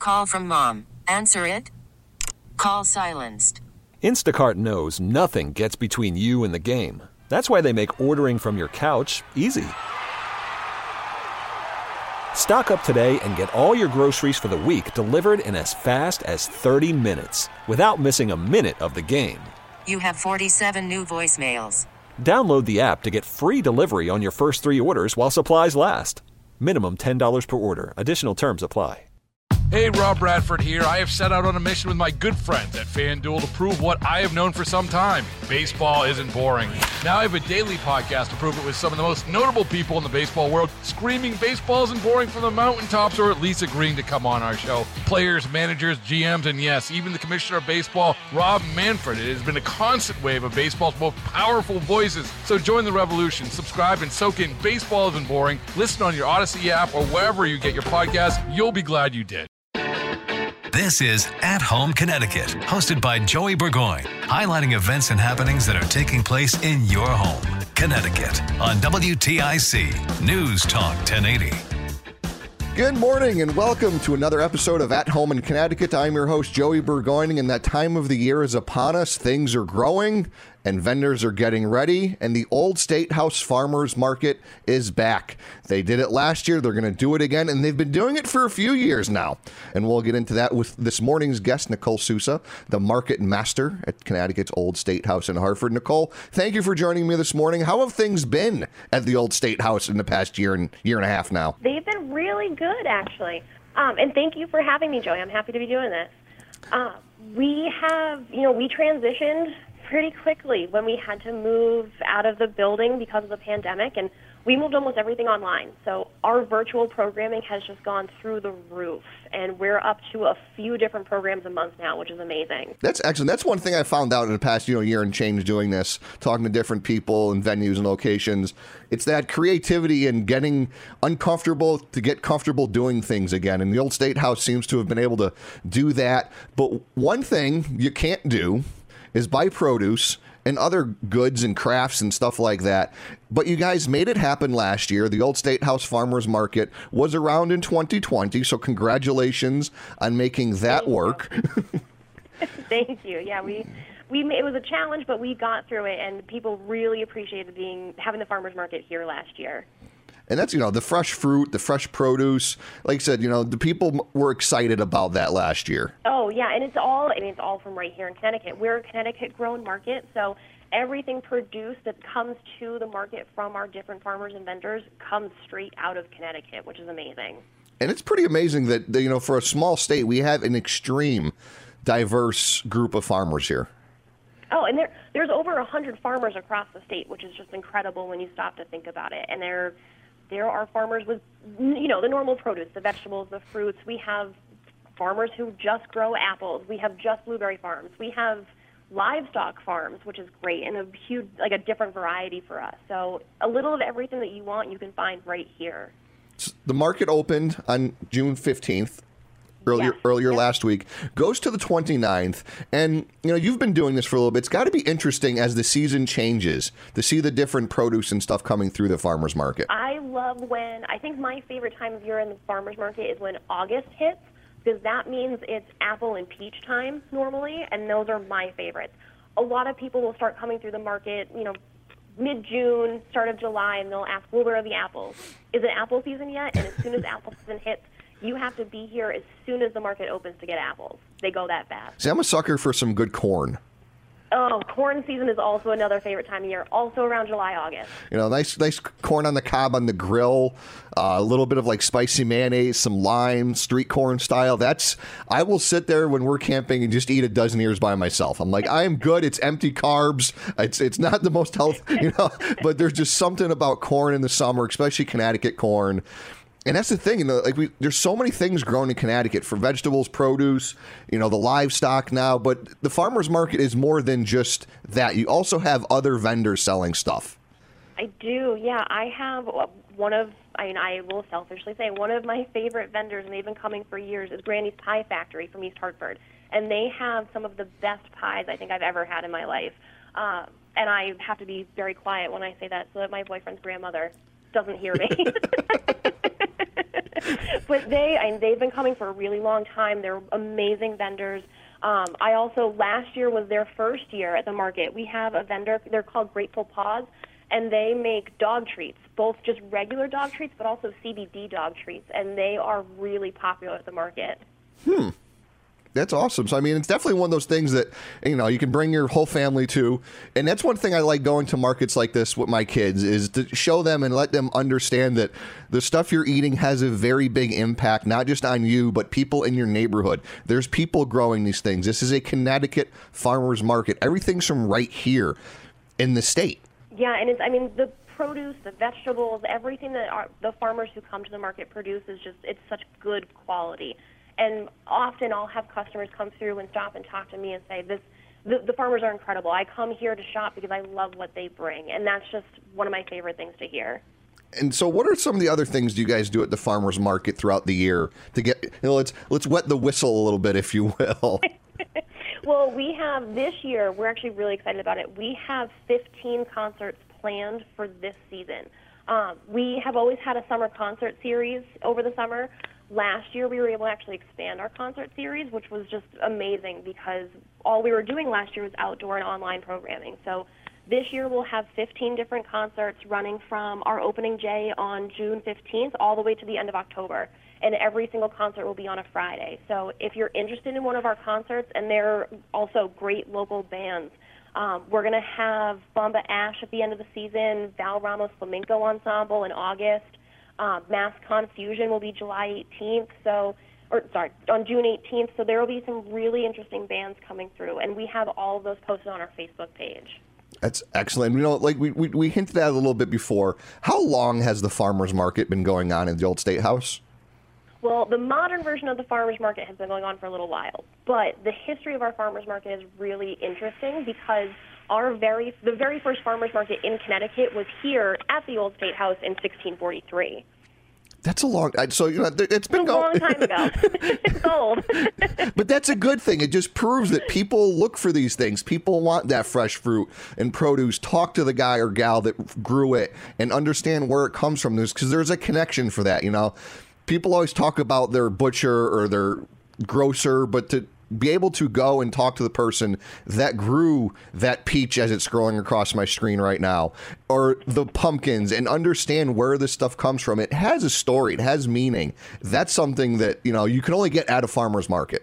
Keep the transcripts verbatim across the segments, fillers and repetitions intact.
Call from mom. Answer it. Call silenced. Instacart knows nothing gets between you and the game. That's why they make ordering from your couch easy. Stock up today and get all your groceries for the week delivered in as fast as thirty minutes without missing a minute of the game. You have forty-seven new voicemails. Download the app to get free delivery on your first three orders while supplies last. Minimum ten dollars per order. Additional terms apply. Hey, Rob Bradford here. I have set out on a mission with my good friends at FanDuel to prove what I have known for some time. Baseball isn't boring. Now I have a daily podcast to prove it with some of the most notable people in the baseball world, screaming baseball isn't boring from the mountaintops, or at least agreeing to come on our show. Players, managers, G Ms, and yes, even the commissioner of baseball, Rob Manfred. It has been a constant wave of baseball's most powerful voices. So join the revolution. Subscribe and soak in Baseball Isn't Boring. Listen on your Odyssey app or wherever you get your podcasts. You'll be glad you did. This is At Home Connecticut, hosted by Joey Burgoyne, highlighting events and happenings that are taking place in your home, Connecticut, on W T I C News Talk ten eighty. Good morning and welcome to another episode of At Home in Connecticut. I'm your host, Joey Burgoyne, and that time of the year is upon us. Things are growing and vendors are getting ready, and the Old State House Farmers Market is back. They did it last year, they're going to do it again, and they've been doing it for a few years now. And we'll get into that with this morning's guest, Nicole Sousa, the market master at Connecticut's Old State House in Hartford. Nicole, thank you for joining me this morning. How have things been at the Old State House in the past year and year and a half now? They've been really good, actually. Um, and thank you for having me, Joey. I'm happy to be doing this. Uh, we have, you know, we transitioned pretty quickly when we had to move out of the building because of the pandemic, and we moved almost everything online. So our virtual programming has just gone through the roof, and we're up to a few different programs a month now, which is amazing. That's excellent. That's one thing I found out in the past, you know, year and change doing this, talking to different people and venues and locations. It's that creativity and getting uncomfortable to get comfortable doing things again. And the Old State House seems to have been able to do that. But one thing you can't do is buy produce and other goods and crafts and stuff like that. But you guys made it happen last year. The Old State House Farmers Market was around in twenty twenty, so congratulations on making that Thank work. Thank you. Yeah, we we it was a challenge, but we got through it, and people really appreciated being having the farmers market here last year. And that's, you know, the fresh fruit, the fresh produce. Like I said, you know, the people were excited about that last year. Oh, yeah, and it's all, I mean, it's all from right here in Connecticut. We're a Connecticut-grown market, so everything produced that comes to the market from our different farmers and vendors comes straight out of Connecticut, which is amazing. And it's pretty amazing that, you know, for a small state, we have an extreme diverse group of farmers here. Oh, and there there's over one hundred farmers across the state, which is just incredible when you stop to think about it. And they're There are farmers with, you know, the normal produce, the vegetables, the fruits. We have farmers who just grow apples. We have just blueberry farms. We have livestock farms, which is great, and a huge, like a different variety for us. So a little of everything that you want, you can find right here. The market opened on June fifteenth. Earlier, yes. earlier yep. last week, goes to the twenty-ninth, and you know you've been doing this for a little bit. It's got to be interesting as the season changes to see the different produce and stuff coming through the farmers market. I love when I think my favorite time of year in the farmers market is when August hits, because that means it's apple and peach time normally, and those are my favorites. A lot of people will start coming through the market, you know, mid-June, start of July, and they'll ask, "Well, where are the apples? Is it apple season yet?" And as soon as apple season hits, you have to be here as soon as the market opens to get apples. They go that fast. See, I'm a sucker for some good corn. Oh, corn season is also another favorite time of year, also around July, August. You know, nice nice corn on the cob on the grill, uh, a little bit of like spicy mayonnaise, some lime, street corn style. That's, I will sit there when we're camping and just eat a dozen ears by myself. I'm like, I am good. It's empty carbs. It's it's not the most health, you know, but there's just something about corn in the summer, especially Connecticut corn. And that's the thing, you know, like we, there's so many things grown in Connecticut for vegetables, produce, you know, the livestock now. But the farmers market is more than just that. You also have other vendors selling stuff. I do, yeah. I have one of, I mean, I will selfishly say, one of my favorite vendors, and they've been coming for years, is Granny's Pie Factory from East Hartford. And they have some of the best pies I think I've ever had in my life. Uh, and I have to be very quiet when I say that so that my boyfriend's grandmother doesn't hear me. But they, I mean, they've been coming for a really long time. They're amazing vendors. Um, I also, last year was their first year at the market. We have a vendor, they're called Grateful Paws, and they make dog treats, both just regular dog treats, but also C B D dog treats, and they are really popular at the market. Hmm. That's awesome. So, I mean, it's definitely one of those things that, you know, you can bring your whole family to. And that's one thing I like going to markets like this with my kids is to show them and let them understand that the stuff you're eating has a very big impact, not just on you, but people in your neighborhood. There's people growing these things. This is a Connecticut farmer's market. Everything's from right here in the state. Yeah, and it's, I mean, the produce, the vegetables, everything that our, the farmers who come to the market produce is just, it's such good quality. And often I'll have customers come through and stop and talk to me and say, "This, the, the farmers are incredible. I come here to shop because I love what they bring." And that's just one of my favorite things to hear. And so what are some of the other things you guys do at the farmers market throughout the year to get, you know, let's, let's wet the whistle a little bit, if you will. Well, we have this year, we're actually really excited about it. We have fifteen concerts planned for this season. Um, we have always had a summer concert series over the summer. Last year, we were able to actually expand our concert series, which was just amazing because all we were doing last year was outdoor and online programming. So this year, we'll have fifteen different concerts running from our opening day on June fifteenth all the way to the end of October. And every single concert will be on a Friday. So if you're interested in one of our concerts, and they're also great local bands, um, we're going to have Bomba Ash at the end of the season, Val Ramos Flamenco Ensemble in August. Uh, Mass Confusion will be July eighteenth, so, or sorry, on June eighteenth. So there will be some really interesting bands coming through, and we have all of those posted on our Facebook page. That's excellent. You know, like we, we we hinted at a little bit before. How long has the farmers market been going on in the Old State House? Well, the modern version of the farmers market has been going on for a little while, but the history of our farmers market is really interesting because our very the very first farmers market in Connecticut was here at the Old State House in sixteen forty-three. That's a long. So you know, it's been it's a going long time ago. It's old. But that's a good thing. It just proves that people look for these things. People want that fresh fruit and produce. Talk to the guy or gal that grew it and understand where it comes from. There's because there's a connection for that. You know, people always talk about their butcher or their grocer, but to be able to go and talk to the person that grew that peach as it's scrolling across my screen right now, or the pumpkins, and understand where this stuff comes from. It has a story. It has meaning. That's something that, you know, you can only get at a farmer's market.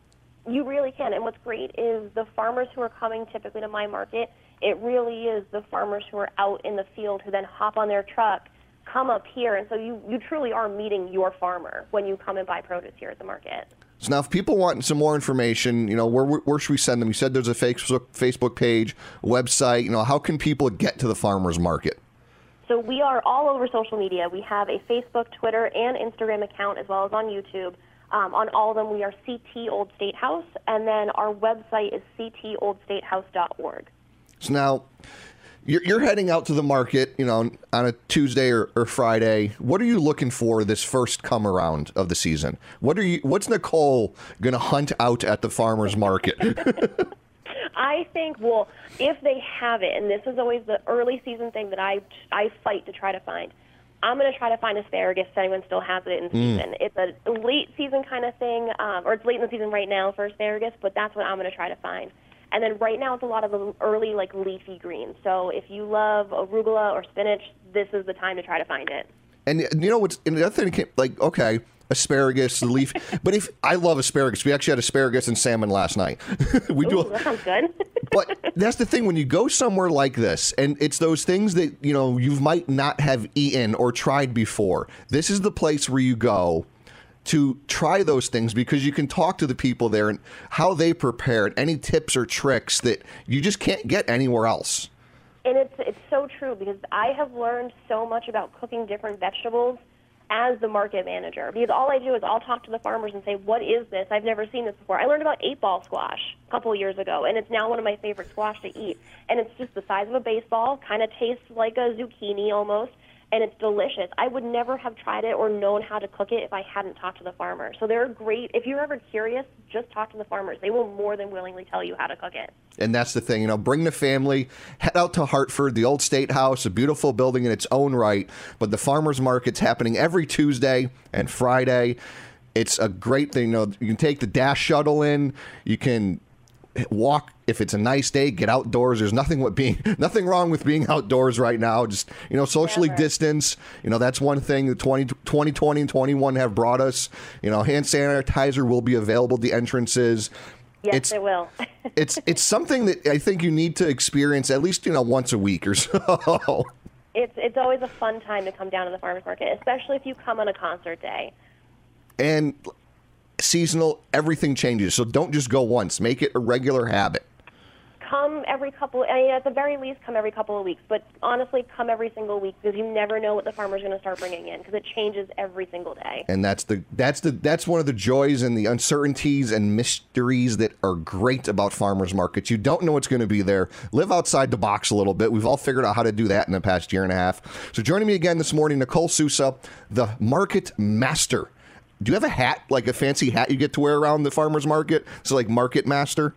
You really can. And what's great is the farmers who are coming typically to my market, it really is the farmers who are out in the field who then hop on their truck, come up here. And so you, you truly are meeting your farmer when you come and buy produce here at the market. So now if people want some more information, you know, where, where should we send them? You said there's a Facebook Facebook page, website. You know, how can people get to the farmers market? So we are all over social media. We have a Facebook, Twitter, and Instagram account, as well as on YouTube. Um, on all of them, we are C T Old State House, and then our website is c t old state house dot org. So now you're, you're heading out to the market, you know, on a Tuesday or, or Friday. What are you looking for this first come around of the season? What are you? What's Nicole going to hunt out at the farmer's market? I think, well, if they have it, and this is always the early season thing that I I fight to try to find, I'm going to try to find asparagus if anyone still has it in season. Mm. It's a late season kind of thing, um, or it's late in the season right now for asparagus, but that's what I'm going to try to find. And then right now it's a lot of the early, like, leafy greens. So if you love arugula or spinach, this is the time to try to find it. And you know what's and the other thing, like, okay, asparagus, the leaf, but if I love asparagus, we actually had asparagus and salmon last night. we Ooh, do. That sounds good. But that's the thing when you go somewhere like this, and it's those things that, you know, you might not have eaten or tried before. This is the place where you go to try those things because you can talk to the people there and how they prepared, any tips or tricks that you just can't get anywhere else. And it's it's so true because I have learned so much about cooking different vegetables as the market manager, because all I do is I'll talk to the farmers and say, what is this? I've never seen this before. I learned about eight-ball squash a couple of years ago, and it's now one of my favorite squash to eat. And it's just the size of a baseball, kind of tastes like a zucchini almost, and it's delicious. I would never have tried it or known how to cook it if I hadn't talked to the farmer. So they're great. If you're ever curious, just talk to the farmers. They will more than willingly tell you how to cook it. And that's the thing, you know, bring the family, head out to Hartford, the old State House, a beautiful building in its own right. But the farmers market's happening every Tuesday and Friday. It's a great thing. You know, you can take the Dash shuttle in. You can walk if it's a nice day, get outdoors. There's nothing with being nothing wrong with being outdoors right now. Just, you know, socially Never. distance. You know, that's one thing the twenty twenty and twenty-one have brought us. You know, hand sanitizer will be available at the entrances. Yes, it's, it will. it's it's something that I think you need to experience at least, you know, once a week or so. It's it's always a fun time to come down to the farmers market, especially if you come on a concert day. And seasonal, everything changes. So don't just go once. Make it a regular habit. Come every couple, I mean, at the very least, come every couple of weeks. But honestly, come every single week because you never know what the farmer's going to start bringing in because it changes every single day. And that's the that's the that's one of the joys and the uncertainties and mysteries that are great about farmers markets. You don't know what's going to be there. Live outside the box a little bit. We've all figured out how to do that in the past year and a half. So joining me again this morning, Nicole Sousa, the market master. Do you have a hat, like a fancy hat you get to wear around the farmer's market? So like market master?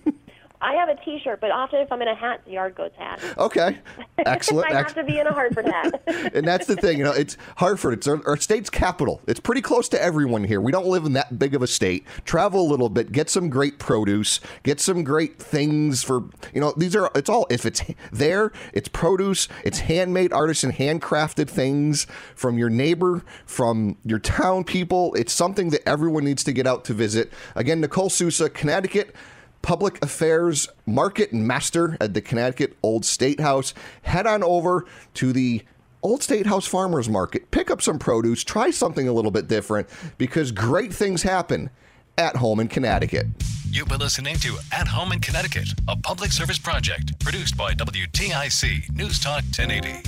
I have a T-shirt, but often if I'm in a hat, it's a yard goats hat. Okay, excellent. I have to be in a Hartford hat. And that's the thing, you know, it's Hartford. It's our, our state's capital. It's pretty close to everyone here. We don't live in that big of a state. Travel a little bit, get some great produce, get some great things for, you know, these are, it's all, if it's there, it's produce, it's handmade, artisan, handcrafted things from your neighbor, from your town people. It's something that everyone needs to get out to visit. Again, Nicole Sousa, Connecticut Public Affairs Market Master at the Connecticut Old State House. Head on over to the Old State House Farmers Market. Pick up some produce. Try something a little bit different because great things happen at home in Connecticut. You've been listening to At Home in Connecticut, a public service project produced by W T I C News Talk ten eighty.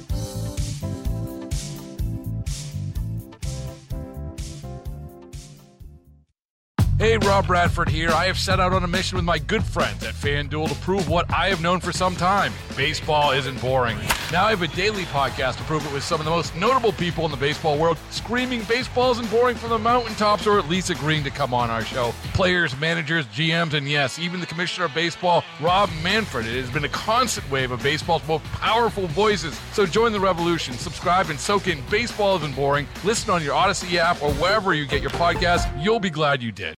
Hey, Rob Bradford here. I have set out on a mission with my good friends at FanDuel to prove what I have known for some time. Baseball isn't boring. Now I have a daily podcast to prove it with some of the most notable people in the baseball world, screaming baseball isn't boring from the mountaintops or at least agreeing to come on our show. Players, managers, G Ms, and yes, even the commissioner of baseball, Rob Manfred. It has been a constant wave of baseball's most powerful voices. So join the revolution. Subscribe and soak in Baseball Isn't Boring. Listen on your Odyssey app or wherever you get your podcasts. You'll be glad you did.